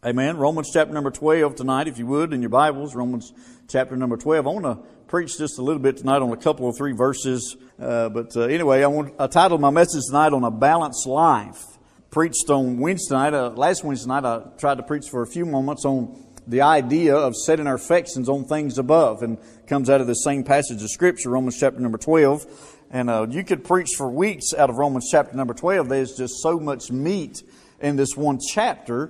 Amen. Romans chapter number 12 tonight, if you would, in your Bibles. Romans chapter number 12. I want to preach just a little bit tonight on a couple of 3 verses. Anyway, I titled my message tonight on a balanced life. Preached on Wednesday night. Last Wednesday night, I tried to preach for a few moments on the idea of setting our affections on things above, and comes out of the same passage of Scripture, Romans chapter number 12. And you could preach for weeks out of Romans chapter number 12. There's just so much meat in this one chapter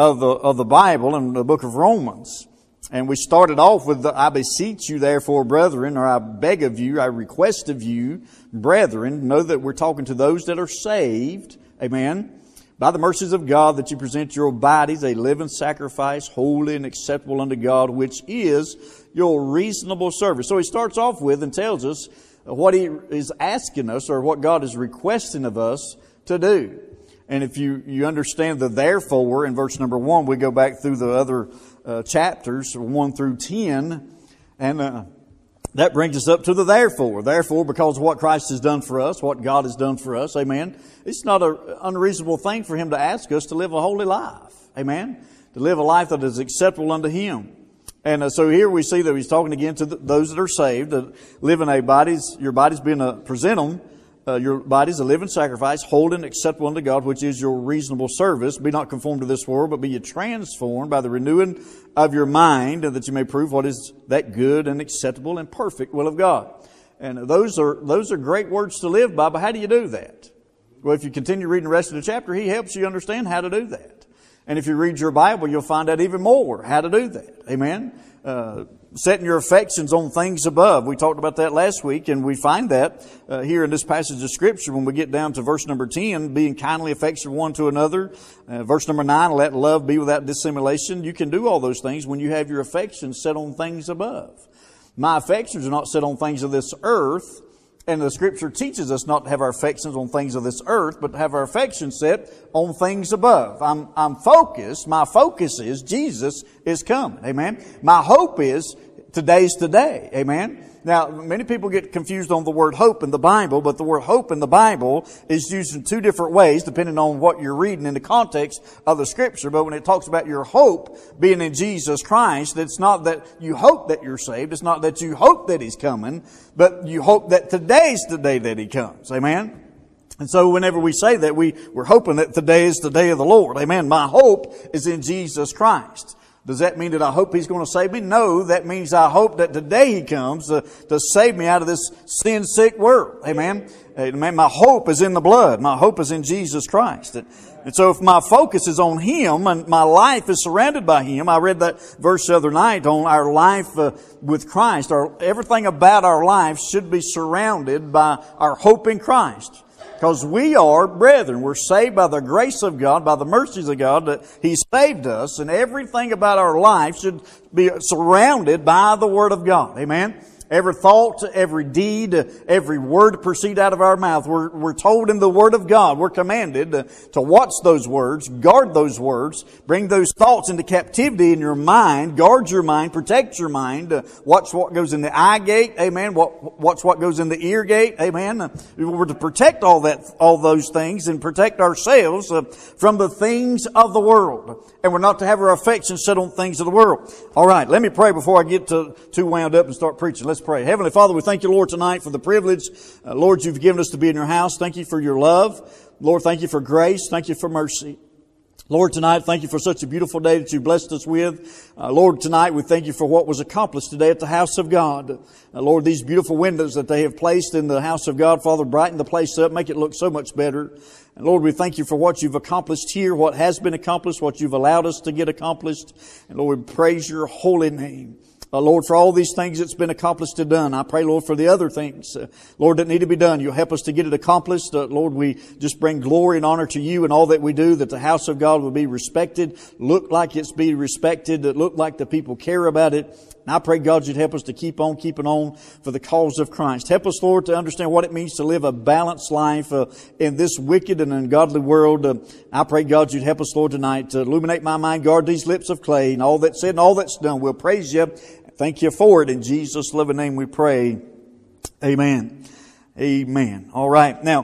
of the Bible and the book of Romans. And we started off with I beseech you therefore, brethren, or I beg of you, I request of you, brethren, know that we're talking to those that are saved, amen, by the mercies of God, that you present your bodies a living sacrifice, holy and acceptable unto God, which is your reasonable service. So he starts off with and tells us what he is asking us, or what God is requesting of us to do. And if you understand the therefore in verse number 1, we go back through the other chapters, 1 through 10, and that brings us up to the therefore. Therefore, because of what Christ has done for us, what God has done for us, amen, it's not an unreasonable thing for Him to ask us to live a holy life, amen, to live a life that is acceptable unto Him. And so here we see that He's talking again to those that are saved, that live in your bodies being present them, your bodies a living sacrifice, holy and acceptable unto God, which is your reasonable service. Be not conformed to this world, but be ye transformed by the renewing of your mind, that you may prove what is that good and acceptable and perfect will of God. And those are great words to live by, but how do you do that? Well, if you continue reading the rest of the chapter, he helps you understand how to do that. And if you read your Bible, you'll find out even more how to do that. Amen. Setting your affections on things above. We talked about that last week, and we find that here in this passage of Scripture when we get down to verse number 10, being kindly affectionate one to another. Verse number 9, let love be without dissimulation. You can do all those things when you have your affections set on things above. My affections are not set on things of this earth, and the Scripture teaches us not to have our affections on things of this earth, but to have our affections set on things above. I'm focused. My focus is Jesus is coming. Amen. My hope is today's today. Amen. Now, many people get confused on the word hope in the Bible, but the word hope in the Bible is used in 2 different ways, depending on what you're reading in the context of the Scripture. But when it talks about your hope being in Jesus Christ, it's not that you hope that you're saved. It's not that you hope that He's coming, but you hope that today's the day that He comes. Amen. And so whenever we say that, we're hoping that today is the day of the Lord. Amen. My hope is in Jesus Christ. Does that mean that I hope He's going to save me? No, that means I hope that today He comes to save me out of this sin-sick world. Amen. Amen. My hope is in the blood. My hope is in Jesus Christ. And so if my focus is on Him and my life is surrounded by Him, I read that verse the other night on our life with Christ. Everything about our life should be surrounded by our hope in Christ. Because we are brethren. We're saved by the grace of God, by the mercies of God, that He saved us. And everything about our life should be surrounded by the Word of God. Amen. Every thought, every deed, every word to proceed out of our mouth. We're told in the Word of God, we're commanded to watch those words, guard those words, bring those thoughts into captivity in your mind, guard your mind, protect your mind, watch what goes in the eye gate, amen, watch what goes in the ear gate, amen. We're to protect all those things and protect ourselves from the things of the world. And we're not to have our affections set on things of the world. All right, let me pray before I get too wound up and start preaching. Let's pray. Heavenly Father, we thank you, Lord, tonight for the privilege, Lord, you've given us to be in your house. Thank you for your love. Lord, thank you for grace. Thank you for mercy. Lord, tonight, thank you for such a beautiful day that you blessed us with. Lord, tonight we thank you for what was accomplished today at the house of God. Lord, these beautiful windows that they have placed in the house of God, Father, brighten the place up, make it look so much better. And Lord, we thank you for what you've accomplished here, what has been accomplished, what you've allowed us to get accomplished. And Lord, we praise your holy name. Lord, for all these things that's been accomplished and done. I pray, Lord, for the other things, Lord, that need to be done. You'll help us to get it accomplished. Lord, we just bring glory and honor to you in all that we do, that the house of God will be respected, look like it's be respected, that look like the people care about it. And I pray, God, you'd help us to keep on keeping on for the cause of Christ. Help us, Lord, to understand what it means to live a balanced life in this wicked and ungodly world. I pray, God, you'd help us, Lord, tonight to illuminate my mind, guard these lips of clay, and all that's said and all that's done. We'll praise you. Thank you for it. In Jesus' loving name we pray. Amen. Amen. All right. Now,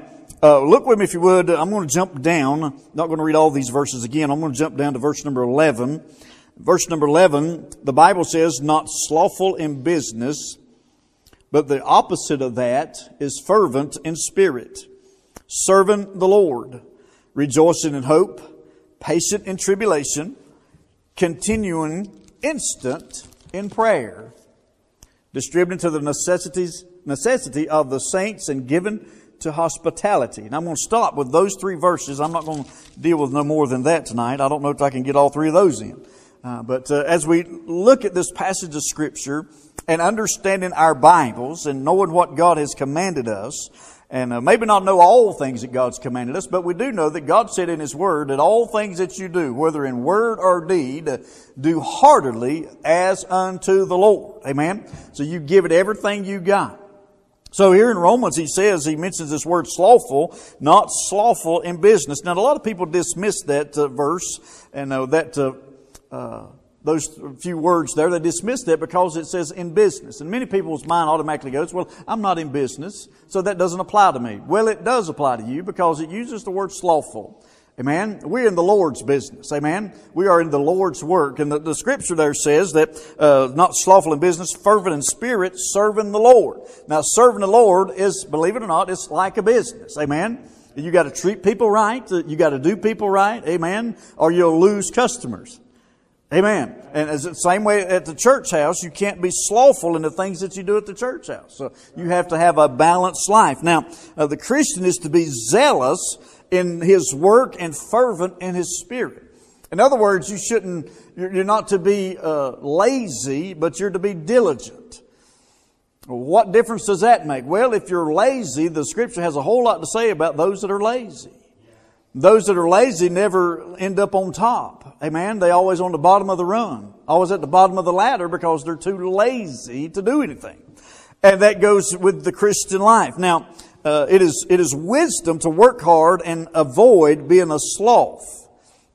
Look with me if you would. I'm going to jump down. I'm not going to read all these verses again. I'm going to jump down to verse number 11. Verse number 11, the Bible says, not slothful in business, but the opposite of that is fervent in spirit, serving the Lord, rejoicing in hope, patient in tribulation, continuing instant in prayer, distributing to the necessity of the saints and giving to hospitality. And I'm going to stop with those three verses. I'm not going to deal with no more than that tonight. I don't know if I can get all three of those in. But as we look at this passage of Scripture and understanding our Bibles and knowing what God has commanded us, and maybe not know all things that God's commanded us, but we do know that God said in His Word that all things that you do, whether in word or deed, do heartily as unto the Lord. Amen? So you give it everything you got. So here in Romans, he mentions this word slothful, not slothful in business. Now, a lot of people dismiss that verse and those few words there, they dismiss that because it says in business. And many people's mind automatically goes, well, I'm not in business, so that doesn't apply to me. Well, it does apply to you because it uses the word slothful. Amen. We're in the Lord's business. Amen. We are in the Lord's work. And the scripture there says that, not slothful in business, fervent in spirit, serving the Lord. Now, serving the Lord is, believe it or not, it's like a business. Amen. You got to treat people right. You got to do people right. Amen. Or you'll lose customers. Amen. And as the same way at the church house, you can't be slothful in the things that you do at the church house. So you have to have a balanced life. Now, the Christian is to be zealous in his work and fervent in his spirit. In other words, you're not to be lazy, but you're to be diligent. What difference does that make? Well, if you're lazy, the scripture has a whole lot to say about those that are lazy. Those that are lazy never end up on top. Amen. They always on the bottom of the run. Always at the bottom of the ladder because they're too lazy to do anything. And that goes with the Christian life. Now, it is wisdom to work hard and avoid being a sloth.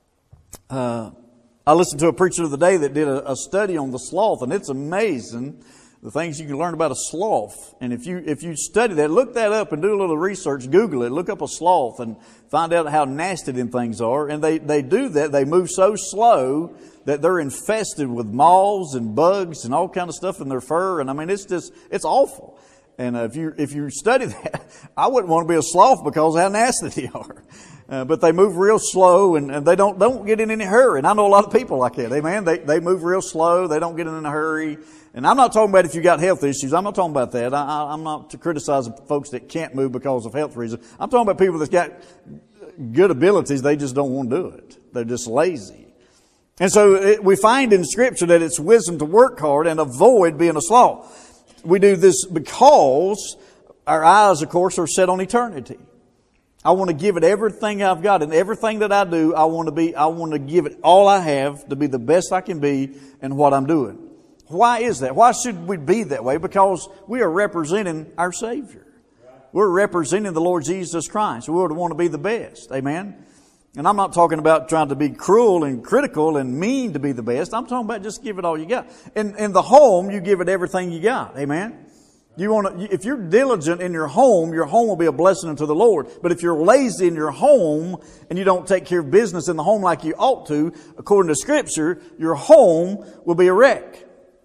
I listened to a preacher of the day that did a study on the sloth, and it's amazing the things you can learn about a sloth. And if you study that, look that up and do a little research, Google it, look up a sloth and find out how nasty them things are. And they do that. They move so slow that they're infested with moths and bugs and all kind of stuff in their fur. And I mean, it's awful. And if you study that, I wouldn't want to be a sloth because of how nasty they are. But they move real slow and they don't get in any hurry. And I know a lot of people like that. Amen. They move real slow. They don't get in a hurry. And I'm not talking about if you got health issues. I'm not talking about that. I'm not to criticize folks that can't move because of health reasons. I'm talking about people that's got good abilities. They just don't want to do it. They're just lazy. And so we find in Scripture that it's wisdom to work hard and avoid being a sloth. We do this because our eyes, of course, are set on eternity. I want to give it everything I've got, and everything that I do, I want to give it all I have to be the best I can be in what I'm doing. Why is that? Why should we be that way? Because we are representing our Savior. We're representing the Lord Jesus Christ. We would want to be the best. Amen. And I'm not talking about trying to be cruel and critical and mean to be the best. I'm talking about just give it all you got. In the home, you give it everything you got. Amen. If you're diligent in your home will be a blessing unto the Lord. But if you're lazy in your home and you don't take care of business in the home like you ought to, according to Scripture, your home will be a wreck.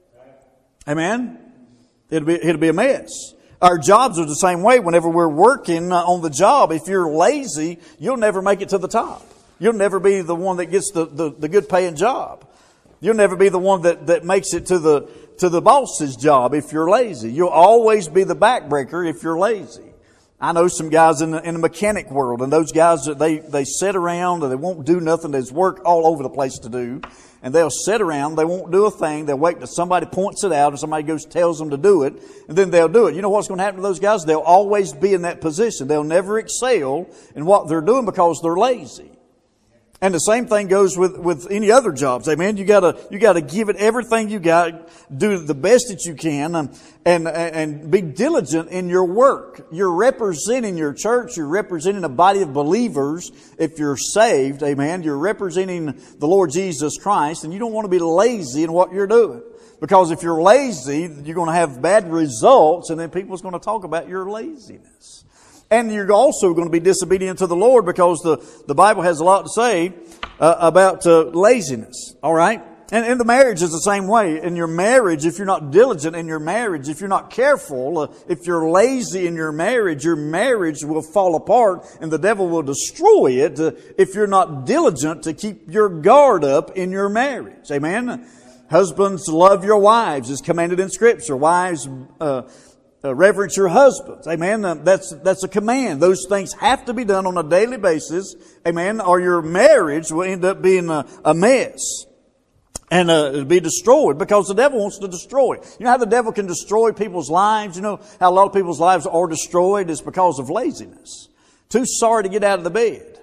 Amen. It'll be a mess. Our jobs are the same way. Whenever we're working on the job, if you're lazy, you'll never make it to the top. You'll never be the one that gets the good paying job. You'll never be the one that makes it to the boss's job if you're lazy. You'll always be the backbreaker if you're lazy. I know some guys in the mechanic world, and those guys, they sit around and they won't do nothing. There's work all over the place to do. And they'll sit around, they won't do a thing, they'll wait till somebody points it out or somebody tells them to do it, and then they'll do it. You know what's going to happen to those guys? They'll always be in that position. They'll never excel in what they're doing because they're lazy. And the same thing goes with any other jobs. Amen. You gotta give it everything you got, do the best that you can, and be diligent in your work. You're representing your church. You're representing a body of believers. If you're saved, amen, you're representing the Lord Jesus Christ, and you don't want to be lazy in what you're doing. Because if you're lazy, you're going to have bad results, and then people's going to talk about your laziness. And you're also going to be disobedient to the Lord, because the Bible has a lot to say about laziness. All right? And the marriage is the same way. In your marriage, if you're not diligent in your marriage, if you're not careful, if you're lazy in your marriage will fall apart and the devil will destroy it if you're not diligent to keep your guard up in your marriage. Amen? Husbands, love your wives is commanded in Scripture. Wives, reverence your husbands. Amen? That's a command. Those things have to be done on a daily basis. Amen? Or your marriage will end up being a mess. And it'll be destroyed, because the devil wants to destroy. You know how the devil can destroy people's lives? You know how a lot of people's lives are destroyed? It's because of laziness. Too sorry to get out of the bed.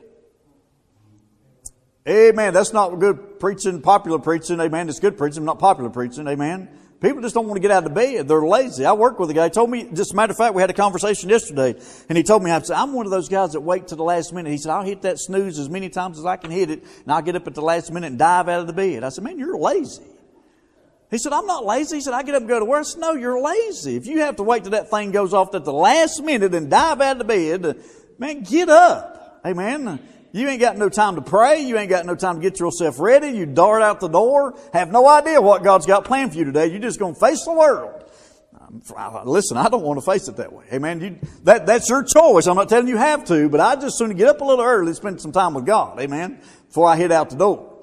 Amen. That's not good preaching, popular preaching. Amen. It's good preaching, not popular preaching. Amen. People just don't want to get out of bed. They're lazy. I work with a guy. He told me, just a matter of fact, we had a conversation yesterday, and he told me, I'm one of those guys that wait to the last minute. He said, I'll hit that snooze as many times as I can hit it, and I'll get up at the last minute and dive out of the bed. I said, man, you're lazy. He said, I'm not lazy. He said, I get up and go to work. I said, no, you're lazy. If you have to wait till that thing goes off at the last minute and dive out of the bed, man, get up. Amen. You ain't got no time to pray. You ain't got no time to get yourself ready. You dart out the door. Have no idea what God's got planned for you today. You're just going to face the world. Listen, I don't want to face it that way. Amen. That's your choice. I'm not telling you have to, but I just soon get up a little early and spend some time with God. Amen. Before I head out the door.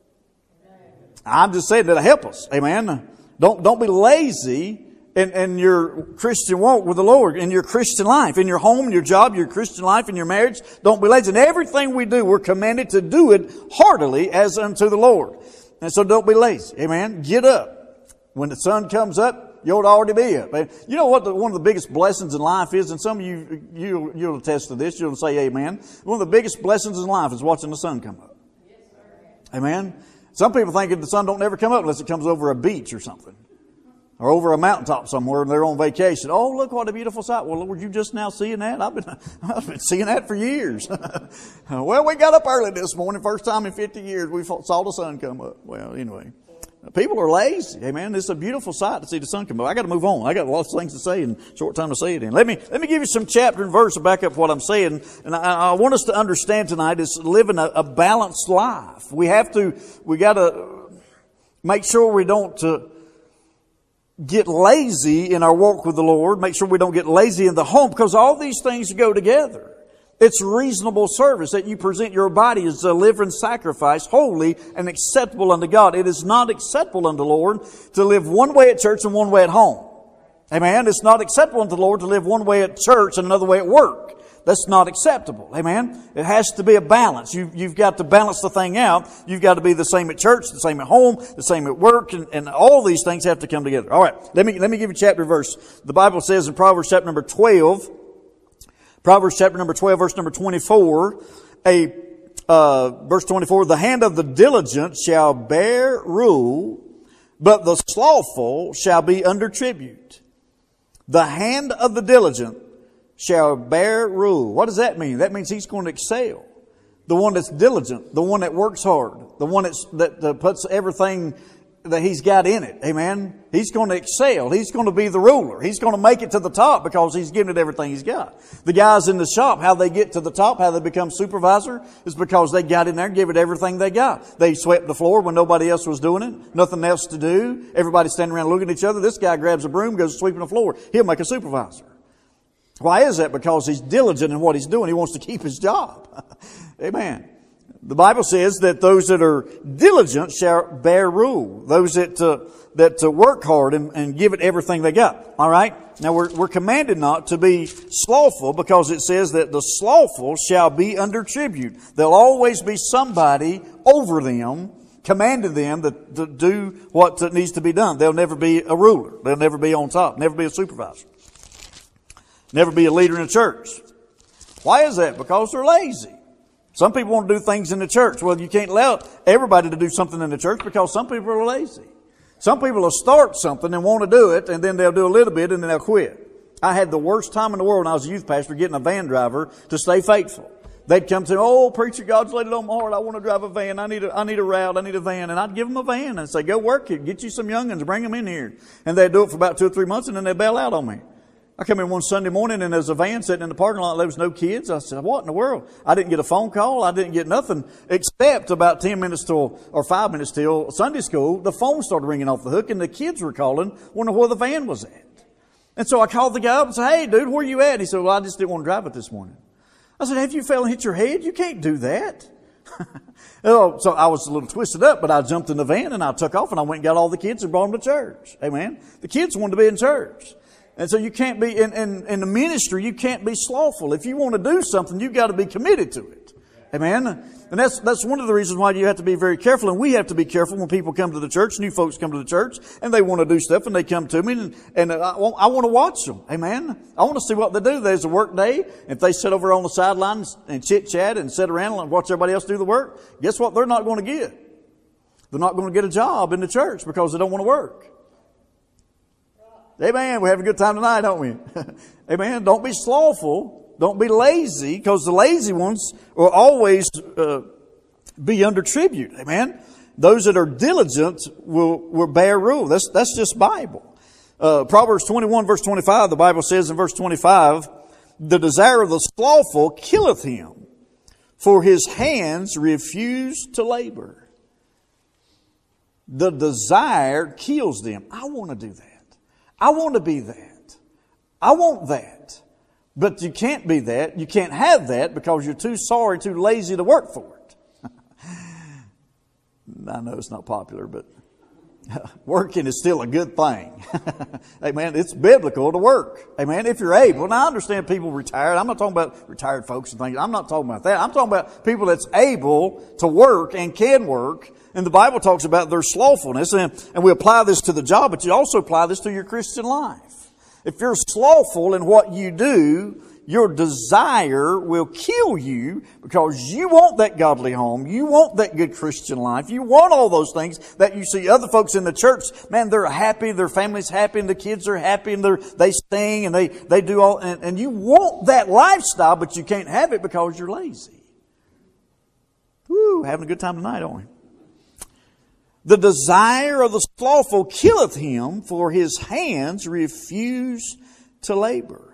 I'm just saying that'll help us. Amen. Don't be lazy in your Christian walk with the Lord, in your Christian life, in your home, in your job, your Christian life, in your marriage. Don't be lazy. In everything we do, we're commanded to do it heartily as unto the Lord. And so don't be lazy. Amen. Get up. When the sun comes up, you ought to already be up. You know what one of the biggest blessings in life is? And some of you'll attest to this. You'll say amen. One of the biggest blessings in life is watching the sun come up. Amen. Some people think that the sun don't ever come up unless it comes over a beach or something. Or over a mountaintop somewhere and they're on vacation. Oh, look what a beautiful sight. Well, were you just now seeing that? I've been seeing that for years. Well, we got up early this morning. First time in 50 years we saw the sun come up. Well, anyway. People are lazy. Amen. It's a beautiful sight to see the sun come up. I got to move on. I got lots of things to say and short time to say it in. Let me give you some chapter and verse to back up what I'm saying. And I want us to understand tonight is living a balanced life. We got to make sure we don't get lazy in our walk with the Lord. Make sure we don't get lazy in the home, because all these things go together. It's reasonable service that you present your body as a living sacrifice, holy and acceptable unto God. It is not acceptable unto the Lord to live one way at church and one way at home. Amen. It's not acceptable unto the Lord to live one way at church and another way at work. That's not acceptable. Amen. It has to be a balance. You've got to balance the thing out. You've got to be the same at church, the same at home, the same at work, and all these things have to come together. All right. Let me give you chapter verse. The Bible says in Proverbs chapter number 12, verse number 24, verse 24, the hand of the diligent shall bear rule, but the slothful shall be under tribute. The hand of the diligent shall bear rule. What does that mean? That means he's going to excel. The one that's diligent, the one that works hard, the one that puts everything that he's got in it. Amen. He's going to excel. He's going to be the ruler. He's going to make it to the top because he's given it everything he's got. The guys in the shop, how they get to the top, how they become supervisor, is because they got in there and gave it everything they got. They swept the floor when nobody else was doing it. Nothing else to do. Everybody standing around looking at each other. This guy grabs a broom, goes sweeping the floor. He'll make a supervisor. Why is that? Because he's diligent in what he's doing. He wants to keep his job. Amen. The Bible says that those that are diligent shall bear rule. Those that work hard and give it everything they got. All right. Now we're commanded not to be slothful, because it says that the slothful shall be under tribute. There'll always be somebody over them, commanding them to do what needs to be done. They'll never be a ruler. They'll never be on top. Never be a supervisor. Never be a leader in a church. Why is that? Because they're lazy. Some people want to do things in the church. Well, you can't allow everybody to do something in the church because some people are lazy. Some people will start something and want to do it, and then they'll do a little bit and then they'll quit. I had the worst time in the world when I was a youth pastor getting a van driver to stay faithful. They'd come to me, oh, preacher, God's laid it on my heart. I want to drive a van. I need a route. I need a van. And I'd give them a van and say, go work it. Get you some young'uns. Bring them in here. And they'd do it for about 2 or 3 months and then they'd bail out on me. I come in one Sunday morning and there's a van sitting in the parking lot. There was no kids. I said, what in the world? I didn't get a phone call. I didn't get nothing except about 10 minutes till, or 5 minutes till Sunday school. The phone started ringing off the hook and the kids were calling, wondering where the van was at. And so I called the guy up and said, hey dude, where you at? He said, well, I just didn't want to drive it this morning. I said, have you fell and hit your head? You can't do that. So I was a little twisted up, but I jumped in the van and I took off and I went and got all the kids and brought them to church. Amen. The kids wanted to be in church. And so you can't be, in the ministry, you can't be slothful. If you want to do something, you've got to be committed to it. Amen. And that's one of the reasons why you have to be very careful. And we have to be careful when people come to the church, new folks come to the church, and they want to do stuff, and they come to me, and I want to watch them. Amen. I want to see what they do. There's a work day. If they sit over on the sidelines and chit-chat and sit around and watch everybody else do the work, guess what they're not going to get? They're not going to get a job in the church because they don't want to work. Amen. We're having a good time tonight, don't we? Amen. Don't be slothful. Don't be lazy, because the lazy ones will always be under tribute. Amen. Those that are diligent will bear rule. That's just Bible. Proverbs 21 verse 25, the Bible says in verse 25, the desire of the slothful killeth him, for his hands refuse to labor. The desire kills them. I want to do that. I want to be that. I want that. But you can't be that. You can't have that because you're too sorry, too lazy to work for it. I know it's not popular, but working is still a good thing. Amen. It's biblical to work. Amen. If you're able. Now I understand people retired. I'm not talking about retired folks and things. I'm not talking about that. I'm talking about people that's able to work and can work. And the Bible talks about their slothfulness, and we apply this to the job, but you also apply this to your Christian life. If you're slothful in what you do, your desire will kill you because you want that godly home. You want that good Christian life. You want all those things that you see other folks in the church. Man, they're happy, their family's happy, and the kids are happy, and they sing, and they do all, and you want that lifestyle, but you can't have it because you're lazy. Woo, having a good time tonight, aren't we? The desire of the slothful killeth him, for his hands refuse to labor.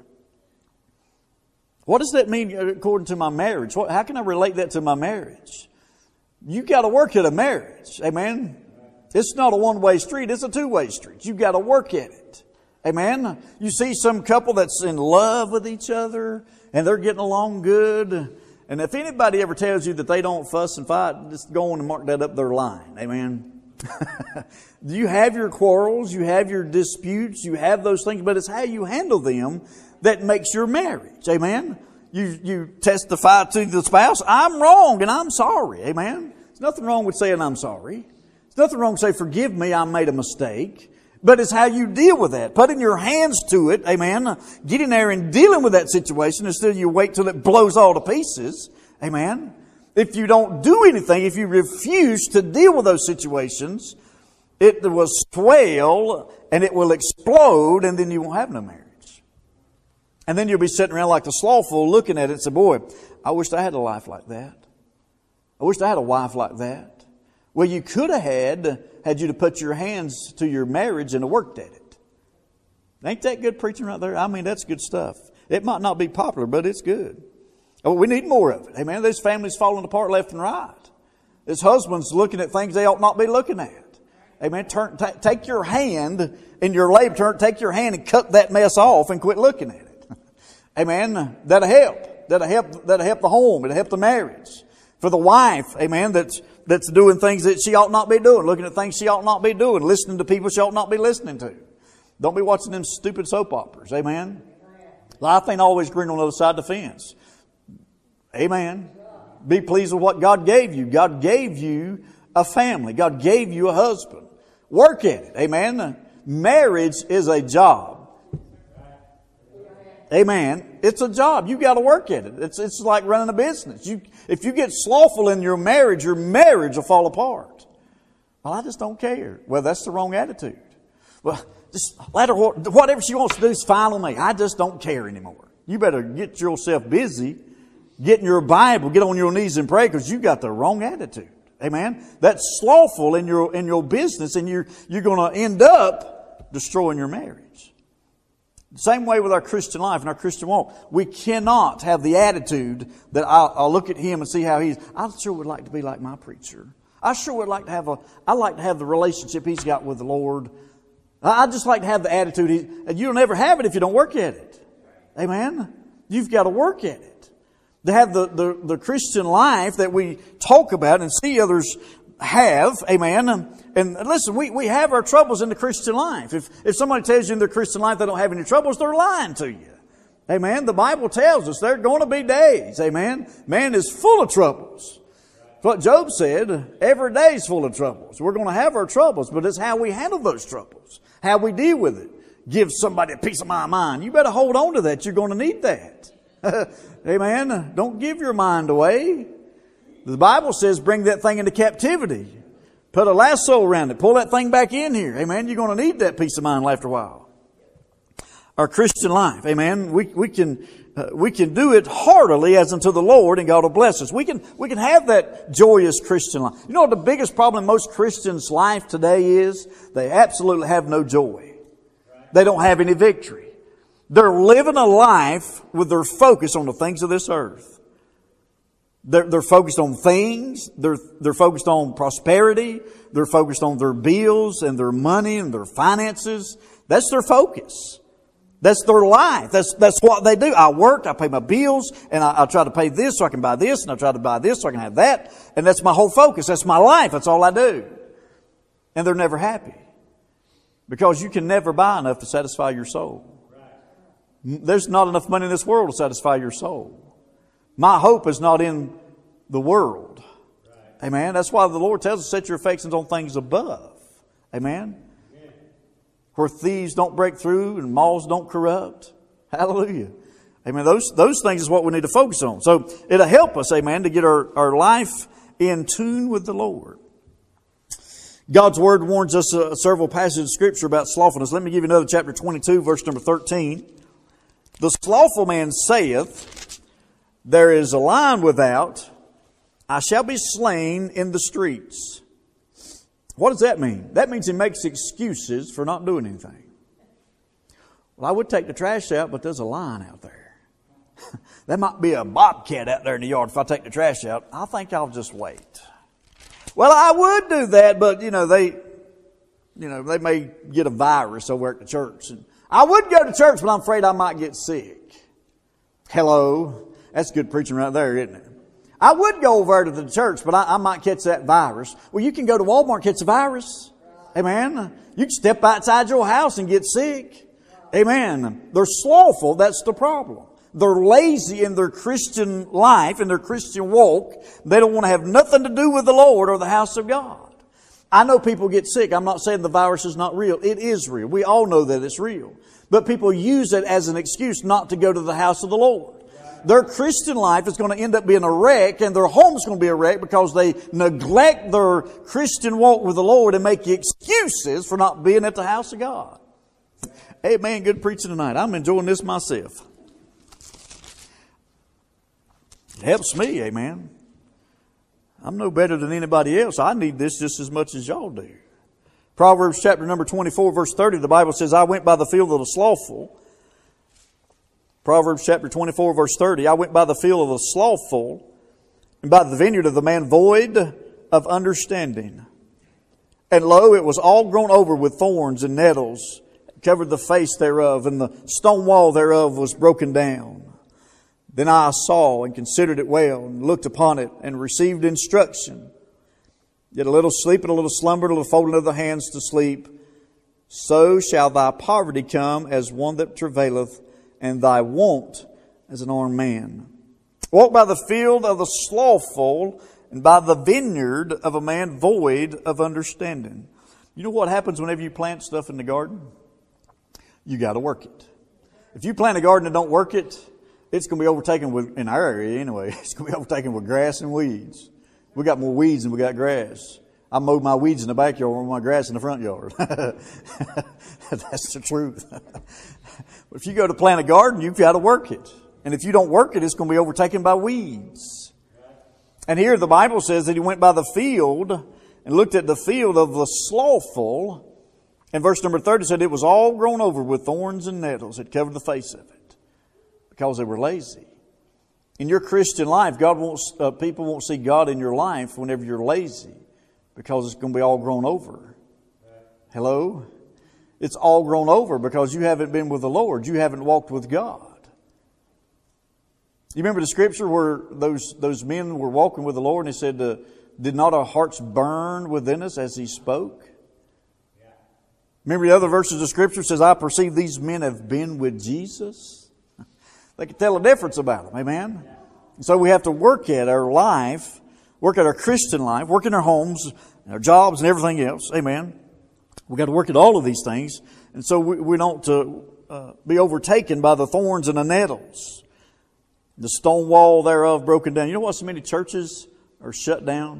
What does that mean according to my marriage? How can I relate that to my marriage? You got to work at a marriage. Amen. It's not a one-way street. It's a two-way street. You got to work at it. Amen. You see some couple that's in love with each other and they're getting along good. And if anybody ever tells you that they don't fuss and fight, just go on and mark that up their line. Amen. You have your quarrels, you have your disputes, you have those things, but it's how you handle them that makes your marriage. Amen. You testify to the spouse, I'm wrong and I'm sorry. Amen. There's nothing wrong with saying I'm sorry. There's nothing wrong with saying forgive me, I made a mistake. But it's how you deal with that. Putting your hands to it. Amen. Getting there and dealing with that situation instead of you wait till it blows all to pieces. Amen. If you don't do anything, if you refuse to deal with those situations, it will swell and it will explode, and then you won't have no marriage. And then you'll be sitting around like the slothful looking at it and say, boy, I wished I had a life like that. I wished I had a wife like that. Well, you could have had you to put your hands to your marriage and worked at it. Ain't that good preaching right there? I mean, that's good stuff. It might not be popular, but it's good. Oh, we need more of it. Amen. There's families falling apart left and right. There's husbands looking at things they ought not be looking at. Amen. Take your hand in your labor. Take your hand and cut that mess off and quit looking at it. Amen. That'll help. That'll help the home. It'll help the marriage. For the wife, amen, that's doing things that she ought not be doing, looking at things she ought not be doing, listening to people she ought not be listening to. Don't be watching them stupid soap operas. Amen. Life ain't always green on the other side of the fence. Amen. Be pleased with what God gave you. God gave you a family. God gave you a husband. Work at it. Amen. Marriage is a job. Amen. It's a job. You got to work at it. It's like running a business. If you get slothful in your marriage will fall apart. Well, I just don't care. Well, that's the wrong attitude. Well, just let her, whatever she wants to do is fine with me. I just don't care anymore. You better get yourself busy. Get in your Bible, get on your knees and pray, because you got the wrong attitude. Amen. That's slothful in your business, and you're going to end up destroying your marriage. Same way with our Christian life and our Christian walk. We cannot have the attitude that I'll look at him and see how I sure would like to be like my preacher. I sure would like to have the relationship he's got with the Lord. I just like to have the attitude. And you'll never have it if you don't work at it. Amen? You've got to work at it. To have the Christian life that we talk about and see others have, amen. And listen, we have our troubles in the Christian life. If somebody tells you in their Christian life they don't have any troubles, they're lying to you. Amen. The Bible tells us there are going to be days. Amen. Man is full of troubles. What Job said, every day is full of troubles. We're going to have our troubles, but it's how we handle those troubles, how we deal with it. Give somebody a piece of my mind. You better hold on to that. You're going to need that. Amen. Don't give your mind away. The Bible says bring that thing into captivity. Put a lasso around it. Pull that thing back in here. Amen. You're going to need that peace of mind after a while. Our Christian life. Amen. We can do it heartily as unto the Lord, and God will bless us. We can have that joyous Christian life. You know what the biggest problem in most Christians' life today is? They absolutely have no joy. They don't have any victory. They're living a life with their focus on the things of this earth. They're focused on things. They're focused on prosperity. They're focused on their bills and their money and their finances. That's their focus. That's their life. That's what they do. I work, I pay my bills, and I try to pay this so I can buy this, and I try to buy this so I can have that. And that's my whole focus. That's my life. That's all I do. And they're never happy. Because you can never buy enough to satisfy your soul. There's not enough money in this world to satisfy your soul. My hope is not in the world. Amen. That's why the Lord tells us, set your affections on things above. Amen. Where thieves don't break through and moths don't corrupt. Hallelujah. Amen. Those things is what we need to focus on. So it'll help us, amen, to get our life in tune with the Lord. God's Word warns us several passages of Scripture about slothfulness. Let me give you another chapter 22, verse number 13. The slothful man saith, there is a lion without, I shall be slain in the streets. What does that mean? That means he makes excuses for not doing anything. Well, I would take the trash out, but there's a lion out there. There might be a bobcat out there in the yard if I take the trash out. I think I'll just wait. Well, I would do that, but they may get a virus over at the church. And I would go to church, but I'm afraid I might get sick. Hello. That's good preaching right there, isn't it? I would go over to the church, but I might catch that virus. Well, you can go to Walmart and catch a virus. Amen. You can step outside your house and get sick. Amen. They're slothful. That's the problem. They're lazy in their Christian life, in their Christian walk. They don't want to have nothing to do with the Lord or the house of God. I know people get sick. I'm not saying the virus is not real. It is real. We all know that it's real. But people use it as an excuse not to go to the house of the Lord. Their Christian life is going to end up being a wreck, and their home is going to be a wreck because they neglect their Christian walk with the Lord and make excuses for not being at the house of God. Amen. Good preaching tonight. I'm enjoying this myself. It helps me, amen. I'm no better than anybody else. I need this just as much as y'all do. Proverbs chapter number 24, verse 30, the Bible says, I went by the field of the slothful. Proverbs chapter 24, verse 30, I went by the field of the slothful, and by the vineyard of the man void of understanding. And lo, it was all grown over with thorns and nettles, covered the face thereof, and the stone wall thereof was broken down. Then I saw and considered it well, and looked upon it, and received instruction. Yet a little sleep and a little slumber, and a little folding of the hands to sleep. So shall thy poverty come as one that travaileth, and thy want as an armed man. Walk by the field of the slothful, and by the vineyard of a man void of understanding. You know what happens whenever you plant stuff in the garden? You got to work it. If you plant a garden and don't work it, it's going to be overtaken with, in our area anyway, it's going to be overtaken with grass and weeds. We got more weeds than we got grass. I mowed my weeds in the backyard and my grass in the front yard. That's the truth. But if you go to plant a garden, you've got to work it. And if you don't work it, it's going to be overtaken by weeds. And here the Bible says that he went by the field and looked at the field of the slothful, And verse number 30 said it was all grown over with thorns and nettles. It covered the face of it because they were lazy. In your Christian life, people won't see God in your life whenever you're lazy because it's going to be all grown over. Hello? It's all grown over because you haven't been with the Lord. You haven't walked with God. You remember the scripture where those men were walking with the Lord and he said, did not our hearts burn within us as He spoke? Remember the other verses of scripture says, I perceive these men have been with Jesus. They can tell a difference about them. Amen? And so we have to work at our life, work at our Christian life, work in our homes, and our jobs and everything else. Amen? We've got to work at all of these things. And so we don't be overtaken by the thorns and the nettles. The stone wall thereof broken down. You know why so many churches are shut down?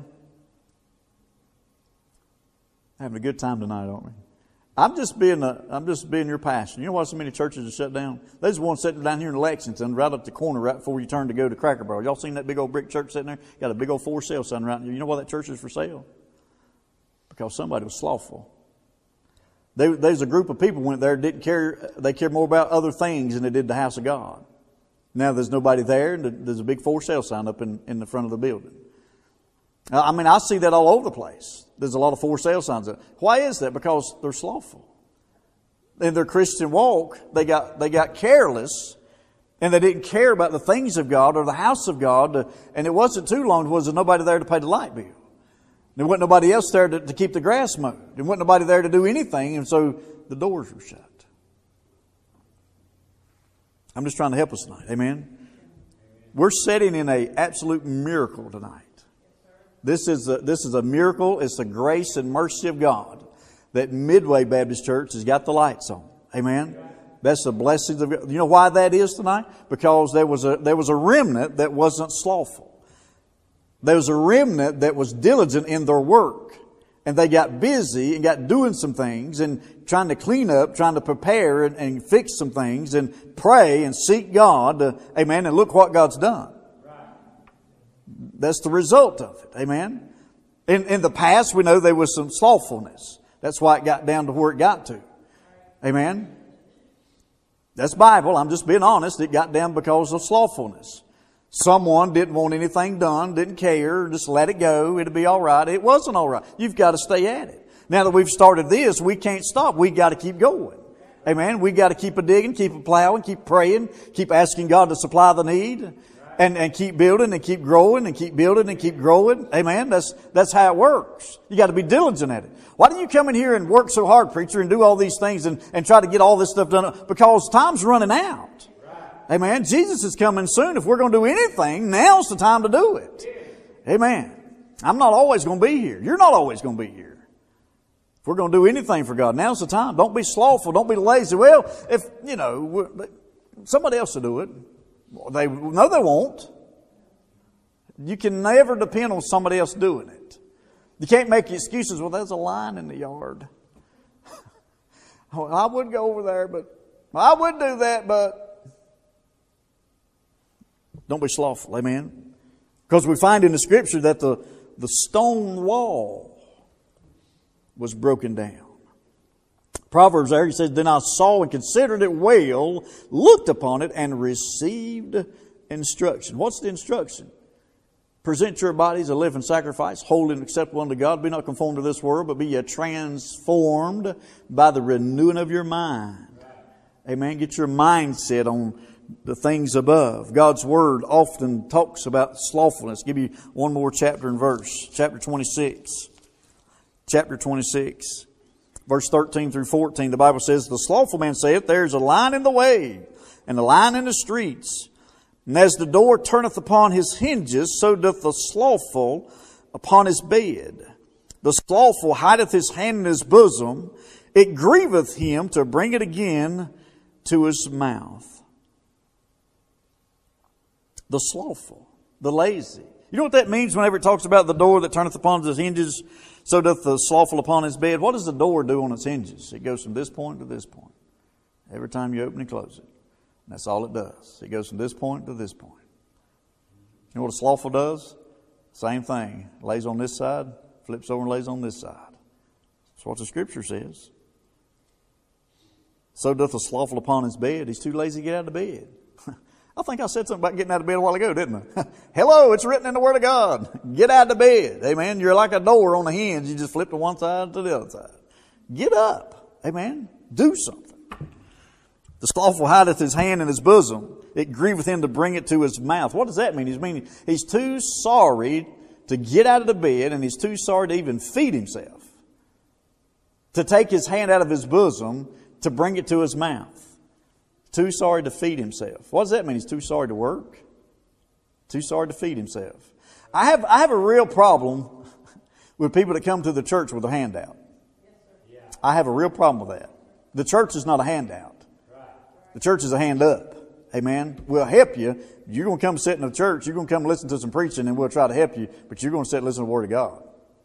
Having a good time tonight, aren't we? I'm just being your pastor. You know why so many churches are shut down? There's one sitting down here in Lexington, right up the corner, right before you turn to go to Cracker Barrel. Y'all seen that big old brick church sitting there? Got a big old for sale sign right there. You know why that church is for sale? Because somebody was slothful. There's a group of people went there, didn't care. They cared more about other things than they did the house of God. Now there's nobody there, and there's a big for sale sign up in the front of the building. I mean, I see that all over the place. There's a lot of for sale signs up. Why is that? Because they're slothful. In their Christian walk, they got careless, and they didn't care about the things of God or the house of God. And it wasn't too long, was there nobody there to pay the light bill. There wasn't nobody else there to keep the grass mowed. There wasn't nobody there to do anything, and so the doors were shut. I'm just trying to help us tonight. Amen? We're sitting in an absolute miracle tonight. This is a miracle. It's the grace and mercy of God that Midway Baptist Church has got the lights on. Amen? That's the blessings of God. You know why that is tonight? Because there was a remnant that wasn't slothful. There was a remnant that was diligent in their work. And they got busy and got doing some things and trying to clean up, trying to prepare and fix some things and pray and seek God. Amen. And look what God's done. That's the result of it. Amen. In the past, we know there was some slothfulness. That's why it got down to where it got to. Amen. That's Bible. I'm just being honest. It got down because of slothfulness. Someone didn't want anything done, didn't care, just let it go. It'll be all right. It wasn't all right. You've got to stay at it. Now that we've started this, we can't stop. We've got to keep going. Amen. We've got to keep a digging, keep a plowing, keep praying, keep asking God to supply the need, and keep building and keep growing and keep building and keep growing. Amen. That's how it works. You got to be diligent at it. Why do you come in here and work so hard, preacher, and do all these things and try to get all this stuff done? Because time's running out. Amen. Jesus is coming soon. If we're going to do anything, now's the time to do it. Amen. I'm not always going to be here. You're not always going to be here. If we're going to do anything for God, now's the time. Don't be slothful. Don't be lazy. Well, if, somebody else will do it. They won't. You can never depend on somebody else doing it. You can't make excuses. Well, there's a line in the yard. I would go over there, but I would do that, but don't be slothful. Amen. Because we find in the scripture that the stone wall was broken down. Proverbs there, he says, then I saw and considered it well, looked upon it, and received instruction. What's the instruction? Present your bodies a living sacrifice, holy and acceptable unto God. Be not conformed to this world, but be ye transformed by the renewing of your mind. Amen. Get your mindset on the things above. God's Word often talks about slothfulness. I'll give you one more chapter and verse. Chapter 26. Chapter 26. Verse 13 through 14. The Bible says, the slothful man saith, there is a line in the way, and a line in the streets. And as the door turneth upon his hinges, so doth the slothful upon his bed. The slothful hideth his hand in his bosom. It grieveth him to bring it again to his mouth. The slothful, the lazy. You know what that means whenever it talks about the door that turneth upon his hinges, so doth the slothful upon his bed? What does the door do on its hinges? It goes from this point to this point. Every time you open and close it. That's all it does. It goes from this point to this point. You know what a slothful does? Same thing. Lays on this side, flips over and lays on this side. That's what the scripture says. So doth the slothful upon his bed. He's too lazy to get out of bed. I think I said something about getting out of bed a while ago, didn't I? Hello, it's written in the Word of God. Get out of bed. Amen. You're like a door on a hinge. You just flip to one side to the other side. Get up. Amen. Do something. The slothful hideth his hand in his bosom. It grieveth him to bring it to his mouth. What does that mean? He's too sorry to get out of the bed, and he's too sorry to even feed himself. To take his hand out of his bosom to bring it to his mouth. Too sorry to feed himself. What does that mean? He's too sorry to work? Too sorry to feed himself. I have a real problem with people that come to the church with a handout. I have a real problem with that. The church is not a handout. The church is a hand up. Amen. We'll help you. You're going to come sit in the church. You're going to come listen to some preaching and we'll try to help you. But you're going to sit and listen to the Word of God.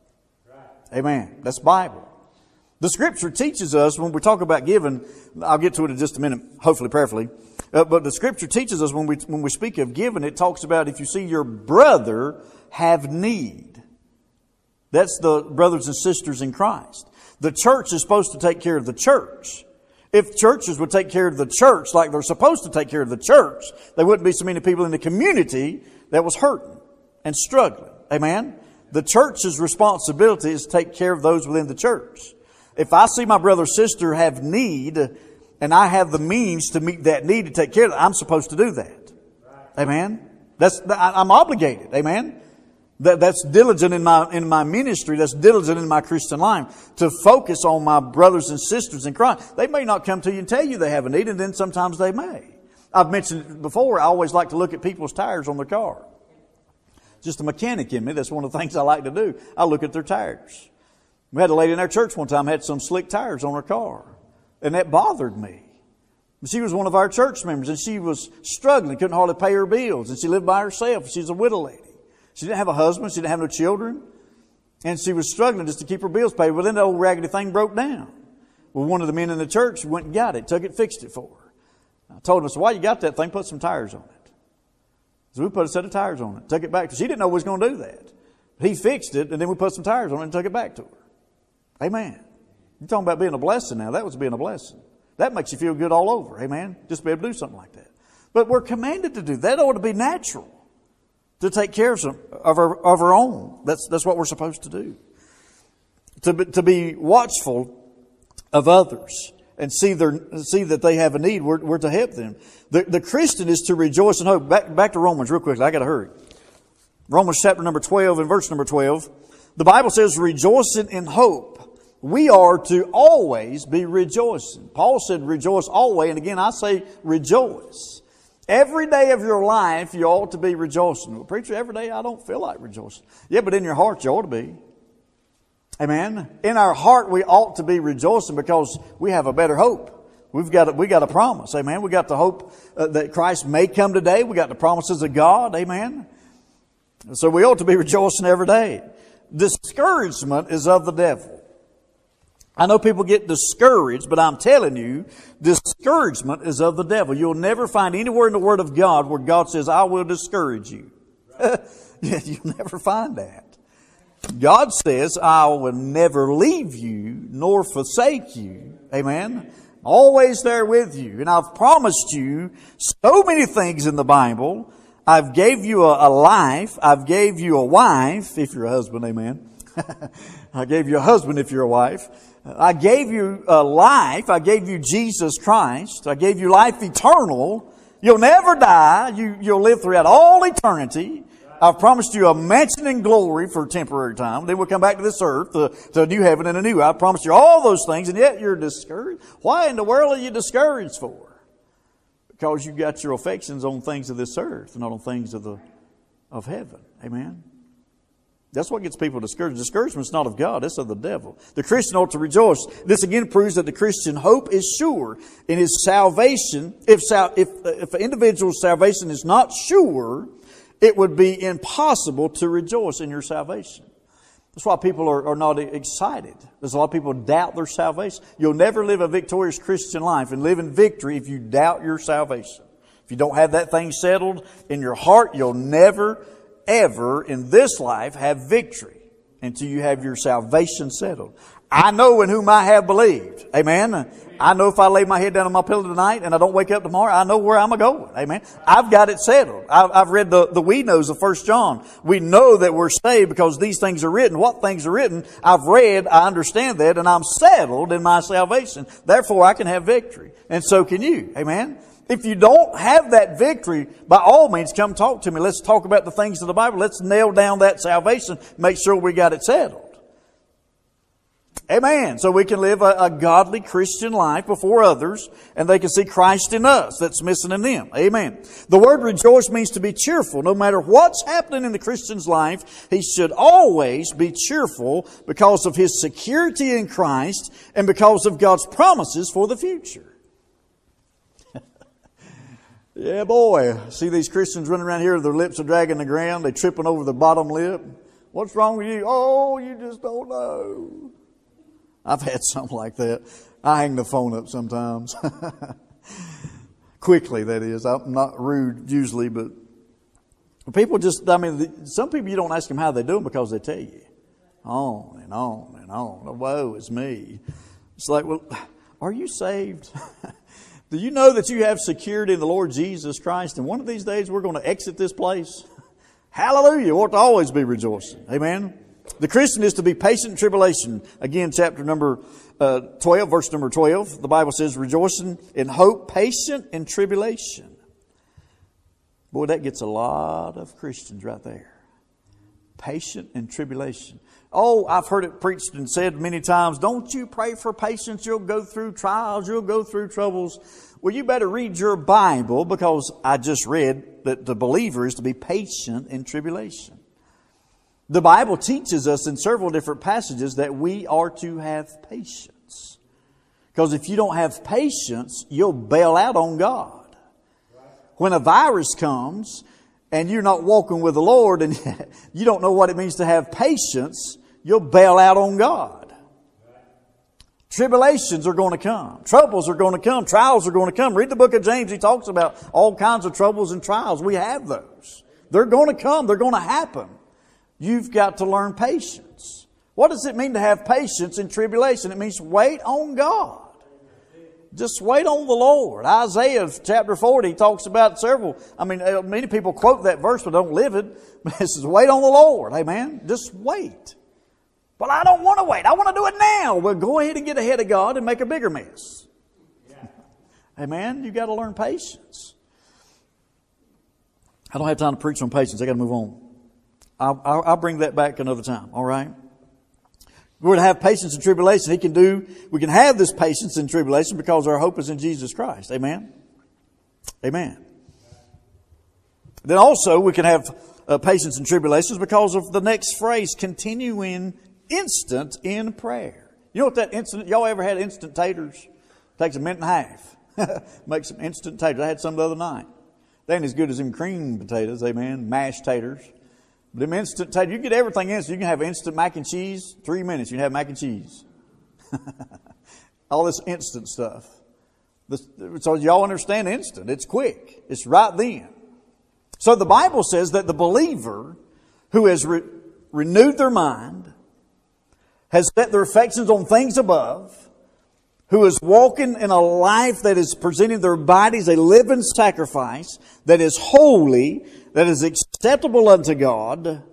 Amen. That's Bible. The Scripture teaches us when we talk about giving, I'll get to it in just a minute, hopefully prayerfully. But the Scripture teaches us when we speak of giving, it talks about if you see your brother have need. That's the brothers and sisters in Christ. The church is supposed to take care of the church. If churches would take care of the church like they're supposed to take care of the church, there wouldn't be so many people in the community that was hurting and struggling. Amen? The church's responsibility is to take care of those within the church. If I see my brother or sister have need, and I have the means to meet that need to take care of it, I'm supposed to do that. Amen? I'm obligated. Amen? That's diligent in my ministry. That's diligent in my Christian life to focus on my brothers and sisters in Christ. They may not come to you and tell you they have a need, and then sometimes they may. I've mentioned before, I always like to look at people's tires on their car. Just a mechanic in me. That's one of the things I like to do. I look at their tires. We had a lady in our church one time had some slick tires on her car, and that bothered me. She was one of our church members, and she was struggling, couldn't hardly pay her bills, and she lived by herself. She's a widow lady. She didn't have a husband. She didn't have no children. And she was struggling just to keep her bills paid. Well, then the old raggedy thing broke down. Well, one of the men in the church went and got it, took it, fixed it for her. I told him, I said, why you got that thing? Put some tires on it. So we put a set of tires on it, took it back to her. She didn't know we was going to do that. He fixed it, and then we put some tires on it and took it back to her. Amen. You're talking about being a blessing now. That was being a blessing. That makes you feel good all over. Amen. Just be able to do something like that. But we're commanded to do that. That ought to be natural. To take care of our own. That's what we're supposed to do. To be watchful of others and see that they have a need. We're to help them. The Christian is to rejoice and hope. Back to Romans real quickly. I got to hurry. Romans chapter number 12 and verse number 12. The Bible says, rejoicing in hope. We are to always be rejoicing. Paul said rejoice always. And again, I say rejoice. Every day of your life, you ought to be rejoicing. Well, preacher, every day I don't feel like rejoicing. Yeah, but in your heart, you ought to be. Amen. In our heart, we ought to be rejoicing because we have a better hope. We got a promise. Amen. We got the hope that Christ may come today. We got the promises of God. Amen. So we ought to be rejoicing every day. Discouragement is of the devil. I know people get discouraged, but I'm telling you, discouragement is of the devil. You'll never find anywhere in the Word of God where God says, I will discourage you. You'll never find that. God says, I will never leave you nor forsake you. Amen. Always there with you. And I've promised you so many things in the Bible. I've gave you a life. I've gave you a wife, if you're a husband. Amen. I gave you a husband if you're a wife. I gave you a life. I gave you Jesus Christ. I gave you life eternal. You'll never die. You'll live throughout all eternity. I've promised you a mansion in glory for a temporary time. Then we'll come back to this earth, to a new heaven and a new. I promised you all those things, and yet you're discouraged. Why in the world are you discouraged for? Because you got your affections on things of this earth, not on things of heaven. Amen. That's what gets people discouraged. Discouragement is not of God, it's of the devil. The Christian ought to rejoice. This again proves that the Christian hope is sure in his salvation. If an individual's salvation is not sure, it would be impossible to rejoice in your salvation. That's why people are not excited. There's a lot of people who doubt their salvation. You'll never live a victorious Christian life and live in victory if you doubt your salvation. If you don't have that thing settled in your heart, you'll never ever in this life have victory until you have your salvation settled. I know in whom I have believed. Amen. I know if I lay my head down on my pillow tonight and I don't wake up tomorrow, I know where I'm going. Amen. I've got it settled. I've read the we knows of 1 John. We know that we're saved because these things are written. What things are written? I've read, I understand that, and I'm settled in my salvation. Therefore, I can have victory. And so can you. Amen. If you don't have that victory, by all means, come talk to me. Let's talk about the things of the Bible. Let's nail down that salvation. Make sure we got it settled. Amen. So we can live a godly Christian life before others, and they can see Christ in us that's missing in them. Amen. The word rejoice means to be cheerful. No matter what's happening in the Christian's life, he should always be cheerful because of his security in Christ and because of God's promises for the future. Yeah, boy. See these Christians running around here, their lips are dragging the ground. They're tripping over the bottom lip. What's wrong with you? Oh, you just don't know. I've had something like that. I hang the phone up sometimes. Quickly, that is. I'm not rude usually, but people just, some people you don't ask them how they're doing because they tell you. On and on and on. Woe is me. It's like, well, are you saved? Do you know that you have security in the Lord Jesus Christ? And one of these days we're going to exit this place. Hallelujah. We ought to always be rejoicing. Amen. The Christian is to be patient in tribulation. Again, chapter number 12, verse number 12. The Bible says, rejoicing in hope, patient in tribulation. Boy, that gets a lot of Christians right there. Patient in tribulation. Oh, I've heard it preached and said many times, don't you pray for patience. You'll go through trials. You'll go through troubles. Well, you better read your Bible, because I just read that the believer is to be patient in tribulation. The Bible teaches us in several different passages that we are to have patience. Because if you don't have patience, you'll bail out on God. When a virus comes and you're not walking with the Lord and you don't know what it means to have patience, you'll bail out on God. Tribulations are going to come. Troubles are going to come. Trials are going to come. Read the book of James. He talks about all kinds of troubles and trials. We have those. They're going to come. They're going to happen. You've got to learn patience. What does it mean to have patience in tribulation? It means wait on God. Just wait on the Lord. Isaiah chapter 40 talks about several. Many people quote that verse but don't live it. But it says, wait on the Lord. Amen. Just wait. Well, I don't want to wait. I want to do it now. Well, go ahead and get ahead of God and make a bigger mess. Amen. You've got to learn patience. I don't have time to preach on patience. I got to move on. I'll bring that back another time. All right. We're to have patience in tribulation. We can have this patience in tribulation because our hope is in Jesus Christ. Amen. Amen. Then also we can have patience in tribulations because of the next phrase, continuing instant in prayer. You know what that instant, y'all ever had instant taters? Takes a minute and a half. Make some instant taters. I had some the other night. They ain't as good as them cream potatoes. Amen. Mashed taters. Them instant taters, you get everything instant. You can have instant mac and cheese. 3 minutes, you can have mac and cheese. All this instant stuff. So y'all understand instant. It's quick. It's right then. So the Bible says that the believer who has renewed their mind, has set their affections on things above, who is walking in a life that is presenting their bodies a living sacrifice that is holy, that is acceptable unto God.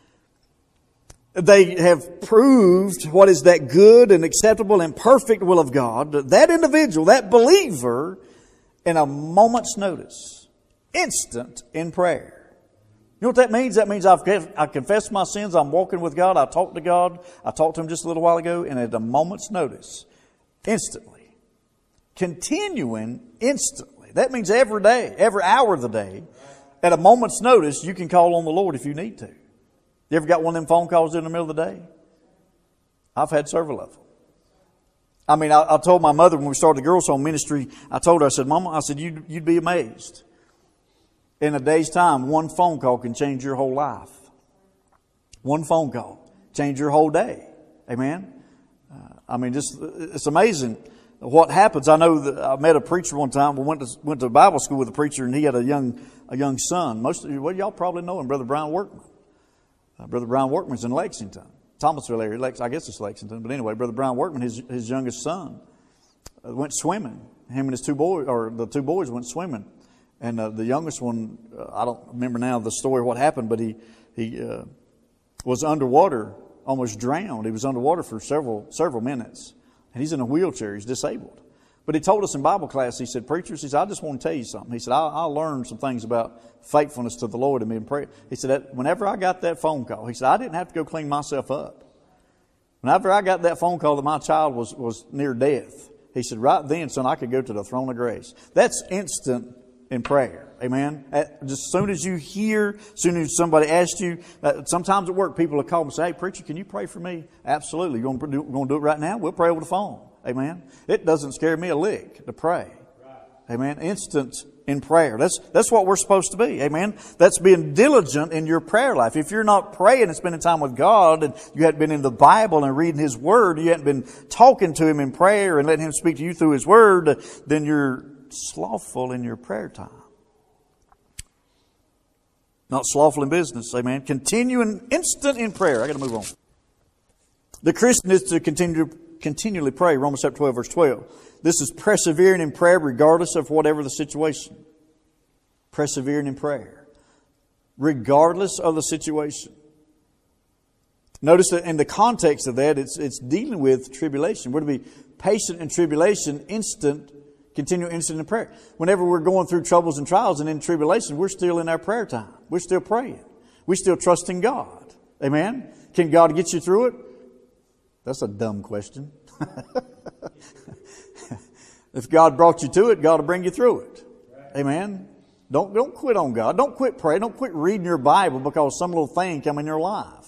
They have proved what is that good and acceptable and perfect will of God. That individual, that believer, in a moment's notice, instant in prayer. You know what that means? That means I confess my sins. I'm walking with God. I talk to God. I talked to Him just a little while ago, and at a moment's notice, instantly, continuing instantly. That means every day, every hour of the day, at a moment's notice, you can call on the Lord if you need to. You ever got one of them phone calls in the middle of the day? I've had several of them. I told my mother when we started the Girls Home ministry, I told her, I said, Mama, you'd be amazed. In a day's time, one phone call can change your whole life. One phone call, change your whole day. Amen? It's amazing what happens. I know that I met a preacher one time. We went to Bible school with a preacher, and he had a young son. Most of you, y'all probably know him, Brother Brian Workman. Brother Brian Workman's in Lexington. Thomasville area. I guess it's Lexington. But anyway, Brother Brian Workman, his youngest son, went swimming. Him and his two boys, or the two boys went swimming. And the youngest one, I don't remember now the story of what happened, but he was underwater, almost drowned. He was underwater for several minutes. And he's in a wheelchair. He's disabled. But he told us in Bible class, he said, preachers, he said, I just want to tell you something. He said, I learned some things about faithfulness to the Lord and being prayer. He said, that whenever I got that phone call, he said, I didn't have to go clean myself up. Whenever I got that phone call that my child was near death, he said, right then, son, I could go to the throne of grace. That's instant in prayer. Amen. Just as soon as you hear, as soon as somebody asks you, sometimes at work people will call and say, hey, preacher, can you pray for me? Absolutely. You're going to do it right now? We'll pray over the phone. Amen. It doesn't scare me a lick to pray. Amen. Instant in prayer. That's what we're supposed to be. Amen. That's being diligent in your prayer life. If you're not praying and spending time with God, and you hadn't been in the Bible and reading His Word, you hadn't been talking to Him in prayer and letting Him speak to you through His Word, then you're slothful in your prayer time. Not slothful in business. Amen. Continuing instant in prayer. I got to move on. The Christian is to continually pray. Romans chapter 12, verse 12. This is persevering in prayer regardless of whatever the situation. Persevering in prayer. Regardless of the situation. Notice that in the context of that, it's dealing with tribulation. We're to be patient in tribulation, continue instant in prayer. Whenever we're going through troubles and trials and in tribulation, we're still in our prayer time. We're still praying. We're still trusting God. Amen? Can God get you through it? That's a dumb question. If God brought you to it, God will bring you through it. Amen? Don't quit on God. Don't quit praying. Don't quit reading your Bible because some little thing come in your life.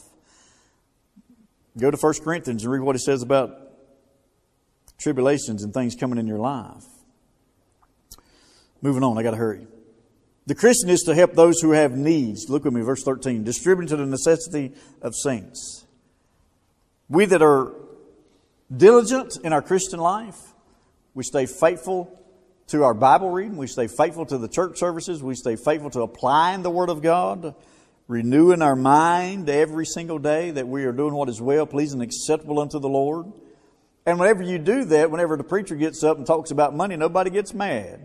Go to 1 Corinthians and read what it says about tribulations and things coming in your life. Moving on, I got to hurry. The Christian is to help those who have needs. Look with me, verse 13. Distributing to the necessity of saints. We that are diligent in our Christian life, we stay faithful to our Bible reading. We stay faithful to the church services. We stay faithful to applying the Word of God. Renewing our mind every single day that we are doing what is well, pleasing, and acceptable unto the Lord. And whenever you do that, whenever the preacher gets up and talks about money, nobody gets mad.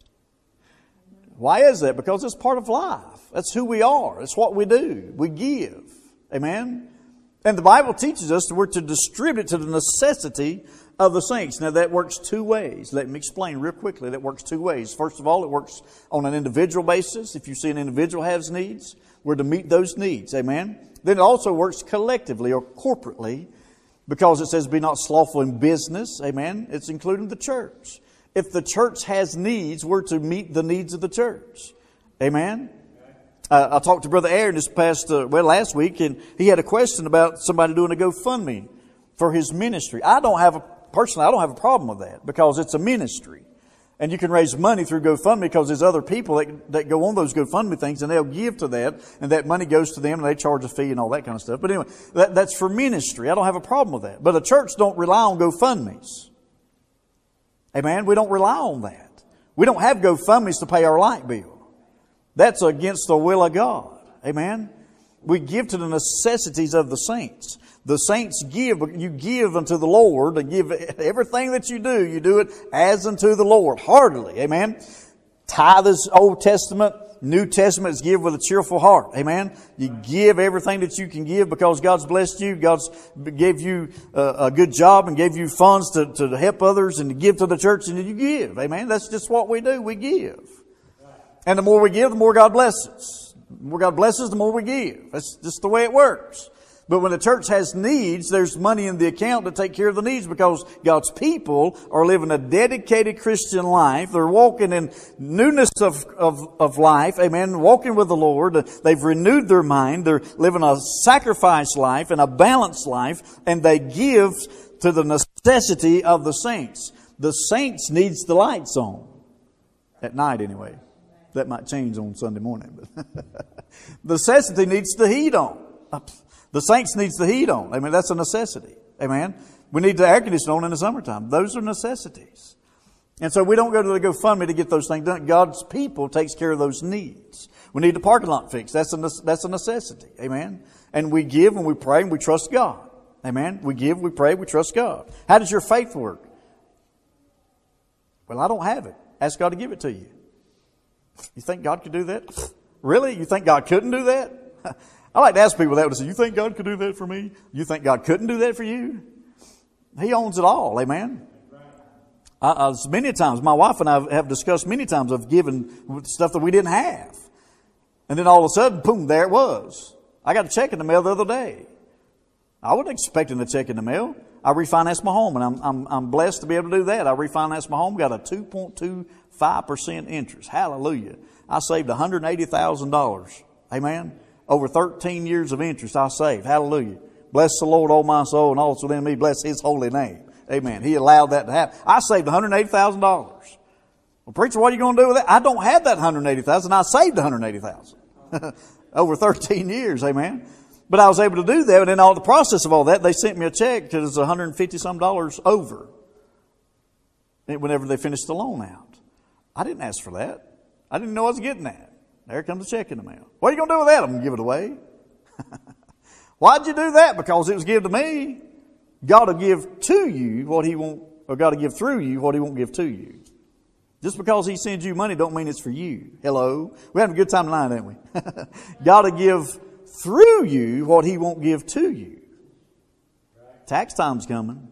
Why is that? Because it's part of life. That's who we are. It's what we do. We give. Amen? And the Bible teaches us that we're to distribute to the necessity of the saints. Now that works two ways. Let me explain real quickly. That works two ways. First of all, it works on an individual basis. If you see an individual has needs, we're to meet those needs. Amen? Then it also works collectively or corporately because it says be not slothful in business. Amen? It's including the church. If the church has needs, we're to meet the needs of the church. Amen? I talked to Brother Aaron last week, and he had a question about somebody doing a GoFundMe for his ministry. I don't have a problem with that because it's a ministry. And you can raise money through GoFundMe because there's other people that go on those GoFundMe things and they'll give to that, and that money goes to them and they charge a fee and all that kind of stuff. But anyway, that's for ministry. I don't have a problem with that. But the church don't rely on GoFundMes. Amen? We don't rely on that. We don't have GoFundMes to pay our light bill. That's against the will of God. Amen? We give to the necessities of the saints. The saints give, you give unto the Lord, and give everything that you do it as unto the Lord, heartily. Amen? Tithe is Old Testament. New Testament is give with a cheerful heart. Amen? You give everything that you can give because God's blessed you. God's gave you a good job and gave you funds to help others and to give to the church, and you give. Amen? That's just what we do. We give. And the more we give, the more God blesses. The more God blesses, the more we give. That's just the way it works. But when the church has needs, there's money in the account to take care of the needs because God's people are living a dedicated Christian life. They're walking in newness of life. Amen. Walking with the Lord. They've renewed their mind. They're living a sacrifice life and a balanced life. And they give to the necessity of the saints. The saints needs the lights on. At night anyway. That might change on Sunday morning. But the necessity needs the heat on. The saints needs the heat on. I mean, that's a necessity. Amen. We need the air conditioning on in the summertime. Those are necessities. And so we don't go to the GoFundMe to get those things done. God's people takes care of those needs. We need the parking lot fixed. That's a necessity. Amen. And we give and we pray and we trust God. Amen. We give, we pray, we trust God. How does your faith work? Well, I don't have it. Ask God to give it to you. You think God could do that? Really? You think God couldn't do that? I like to ask people that. You think God could do that for me? You think God couldn't do that for you? He owns it all. Amen. Many times, my wife and I have discussed many times of giving stuff that we didn't have. And then all of a sudden, boom, there it was. I got a check in the mail the other day. I wasn't expecting a check in the mail. I refinanced my home, and I'm blessed to be able to do that. I refinanced my home, got a 2.25% interest. Hallelujah. I saved $180,000. Amen. Over 13 years of interest I saved. Hallelujah. Bless the Lord, O my soul, and all that's within me. Bless His holy name. Amen. He allowed that to happen. I saved $180,000. Well, preacher, what are you going to do with that? I don't have that $180,000. I saved $180,000 over 13 years. Amen. But I was able to do that, and in all the process of all that, they sent me a check that was $150-some over whenever they finished the loan out. I didn't ask for that. I didn't know I was getting that. There comes a check in the mail. What are you going to do with that? I'm going to give it away. Why'd you do that? Because it was given to me. God will give to you what He won't, or God will give through you what He won't give to you. Just because He sends you money don't mean it's for you. Hello? We're having a good time tonight, aren't we? God will give through you what He won't give to you. Tax time's coming.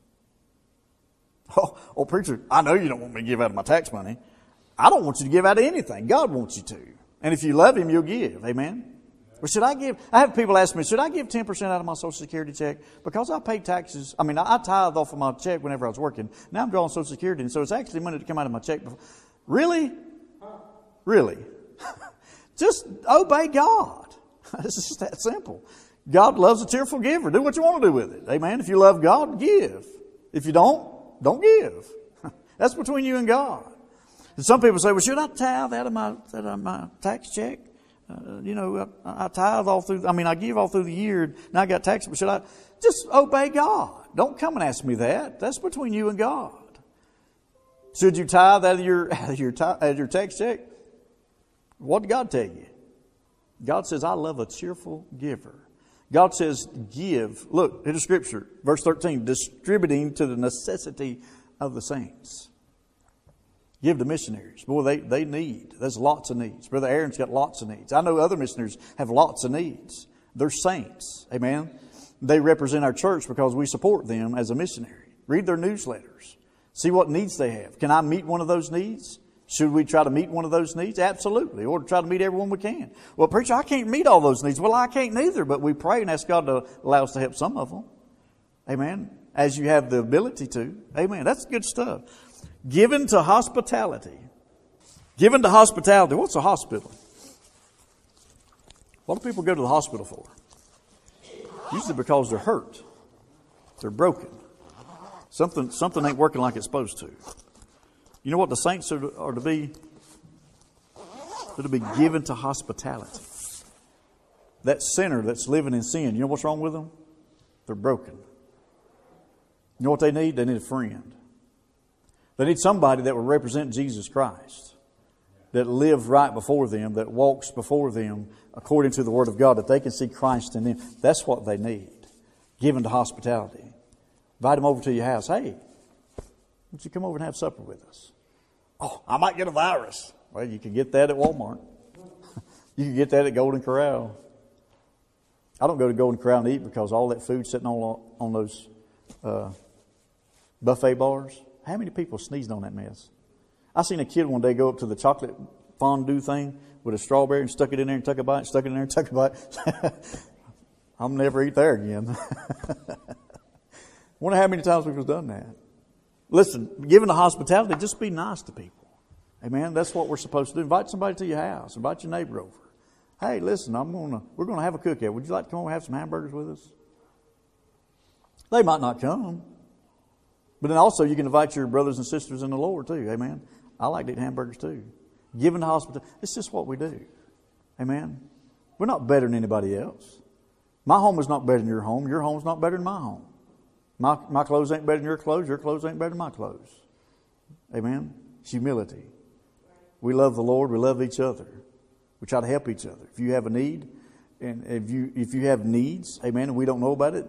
Oh, preacher, I know you don't want me to give out of my tax money. I don't want you to give out of anything. God wants you to. And if you love Him, you'll give. Amen? Well, should I give? I have people ask me, should I give 10% out of my Social Security check? Because I pay taxes. I tithe off of my check whenever I was working. Now I'm drawing Social Security, and so it's actually money to come out of my check. Really? Really? Just obey God. It's just that simple. God loves a cheerful giver. Do what you want to do with it. Amen? If you love God, give. If you don't give. That's between you and God. And some people say, well, should I tithe out of my tax check? I tithe all through, I give all through the year, and I got taxes, but should I just obey God? Don't come and ask me that. That's between you and God. Should you tithe out of your tax check? What did God tell you? God says, I love a cheerful giver. God says, give. Look, in the Scripture, verse 13, distributing to the necessity of the saints. Give to missionaries. Boy, they need. There's lots of needs. Brother Aaron's got lots of needs. I know other missionaries have lots of needs. They're saints. Amen. They represent our church because we support them as a missionary. Read their newsletters. See what needs they have. Can I meet one of those needs? Should we try to meet one of those needs? Absolutely. Or try to meet everyone we can. Well, preacher, I can't meet all those needs. Well, I can't neither, but we pray and ask God to allow us to help some of them. Amen. As you have the ability to. Amen. That's good stuff. Given to hospitality. Given to hospitality. What's a hospital? What do people go to the hospital for? Usually because they're hurt. They're broken. Something ain't working like it's supposed to. You know what the saints are to be? They're to be given to hospitality. That sinner that's living in sin, you know what's wrong with them? They're broken. You know what they need? They need a friend. They need somebody that will represent Jesus Christ, that lives right before them, that walks before them according to the Word of God, that they can see Christ in them. That's what they need. Given to hospitality. Invite them over to your house. Hey, why don't you come over and have supper with us? Oh, I might get a virus. Well, you can get that at Walmart. You can get that at Golden Corral. I don't go to Golden Corral and eat because all that food's sitting on those buffet bars. How many people sneezed on that mess? I seen a kid one day go up to the chocolate fondue thing with a strawberry and stuck it in there and took a bite, stuck it in there and took a bite. I'll never eat there again. Wonder how many times we've done that. Listen, given the hospitality, just be nice to people. Amen. That's what we're supposed to do. Invite somebody to your house. Invite your neighbor over. Hey, listen, we're going to have a cookout. Would you like to come over and have some hamburgers with us? They might not come. But then also you can invite your brothers and sisters in the Lord too. Amen. I like to eat hamburgers too. Given the hospitality. It's just what we do. Amen. We're not better than anybody else. My home is not better than your home. Your home's not better than my home. My clothes ain't better than your clothes. Your clothes ain't better than my clothes. Amen. Humility. We love the Lord. We love each other. We try to help each other. If you have a need, and if you have needs, amen, and we don't know about it,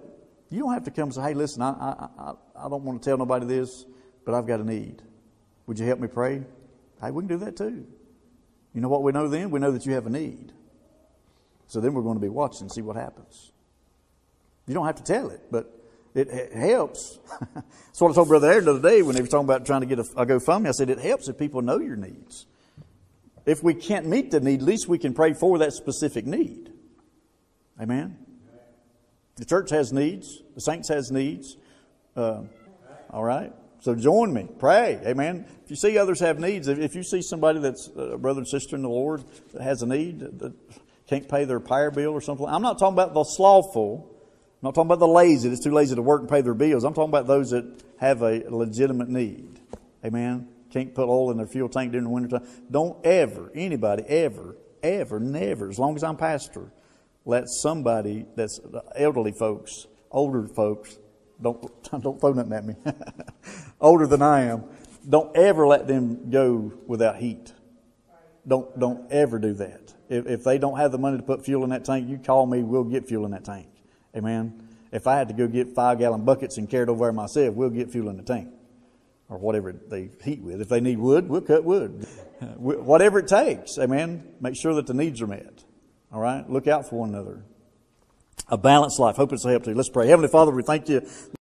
You don't have to come and say, hey, listen, I don't want to tell nobody this, but I've got a need. Would you help me pray? Hey, we can do that too. You know what we know then? We know that you have a need. So then we're going to be watching and see what happens. You don't have to tell it, but it helps. That's what I told Brother Aaron the other day when he was talking about trying to get a GoFundMe. I said it helps if people know your needs. If we can't meet the need, at least we can pray for that specific need. Amen? The church has needs. The saints has needs. All right? So join me. Pray. Amen? If you see others have needs, if you see somebody that's a brother and sister in the Lord that has a need, that can't pay their power bill or something. I'm not talking about the slothful. I'm not talking about the lazy that's too lazy to work and pay their bills. I'm talking about those that have a legitimate need. Amen? Can't put oil in their fuel tank during the wintertime. Don't ever, anybody, ever, never, as long as I'm pastor, let somebody that's elderly folks, older folks, don't throw nothing at me, older than I am, don't ever let them go without heat. Don't ever do that. If they don't have the money to put fuel in that tank, you call me, we'll get fuel in that tank. Amen. If I had to go get 5-gallon buckets and carry it over there myself, we'll get fuel in the tank. Or whatever they heat with. If they need wood, we'll cut wood. Whatever it takes. Amen. Make sure that the needs are met. All right. Look out for one another. A balanced life. Hope it's a help to you. Let's pray. Heavenly Father, we thank you.